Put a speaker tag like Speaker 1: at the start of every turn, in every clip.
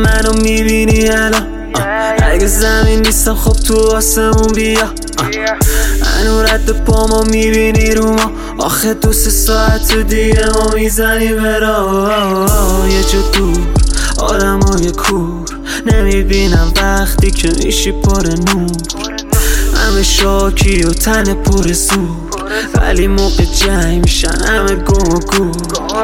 Speaker 1: منو میبینی الان اگه زمین نیستم خب تو آسمون بیا هنو رد پامو میبینی رو ما آخه 2-3 ساعت دیگه ما میزنیم برا یه جا دور آدمای کور نمیبینم وقتی که میشی پر نور همه شاکی و تن پر زور ولی موقع جنگ میشن همه گم و گور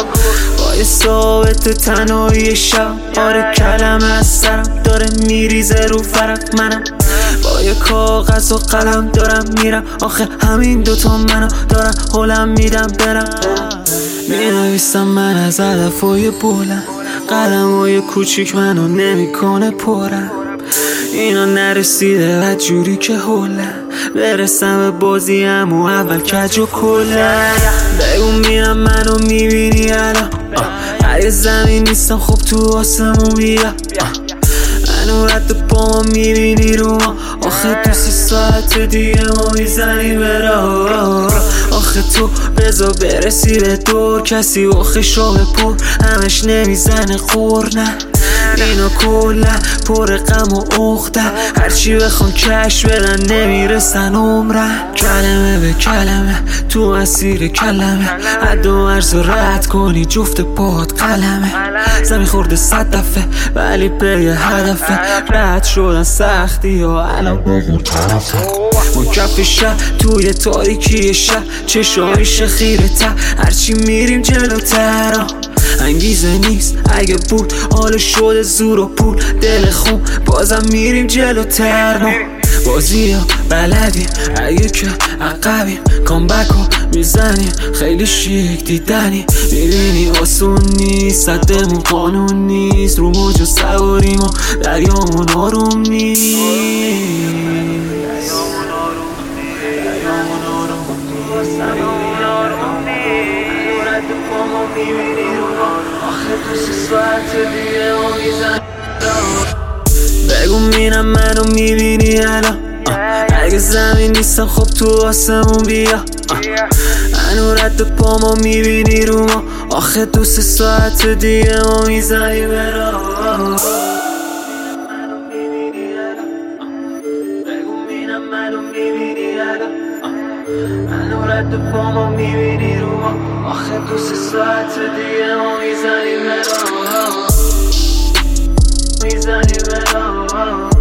Speaker 1: با یه ثابت تنهایی شب آره کلمه از سرم داره میریزه رو فرق منم با یه کاغذ و قلم دارم میرم آخه همین دوتا منو دارم حولم میدم برم مینویسم من از هدفای بلند قلمای کوچیک منو نمیکنه پرم اینا نرسیده و جوری که هولم برسم به بازیم و اول کج و کلم بگو میرم منو میبینی الان اگه زمین نیستم خب تو آسمون بیا هنو رد پامو میبینی رو ما آخه 2-3 ساعت دیگه ما میزنیم برا آخه تو بذار برسی به دور کسی آخه شاه پر همش نمیزنه خور نه اینا کلا پر غم و عقده هرچی بخوان کش بدن نمیرسن عمرن کلمه به کلمه تو اسیر کلمه حد و مرز رد کنی جفت پات قلمه زمین خورده 100 دفعه ولی به یه هدفه رد شدن سختی ها الان بگون طرفه ما کف شهر توی تاریکی شهر چشایش خیره تر هرچی میریم جلوتر انگیزه نیست اگه بود حال شده زور و پول دل خون بازم میریم جلوتر ما بازی ها بلدیم اگه که عقبیم کامبک ها میزنیم خیلی شیک دیدنی میبینی آسون نیست صدمون قانون نیست رو موج و سواریم و دریامون آروم نیست آخه 2-3 ساعت دیگه ما میزنیم بگو میرم منو میبینی الان اگه زمین نیستم خب تو آسمون بیا هنو رد پامو میبینی رو ما آخه 2-3 ساعت دیگه ما میزنیم برا بگو میرم منو میبینی الان هنو رد پامو میبینی رو ما آخه 2-3 ساعت دیگه ما میزنیم برا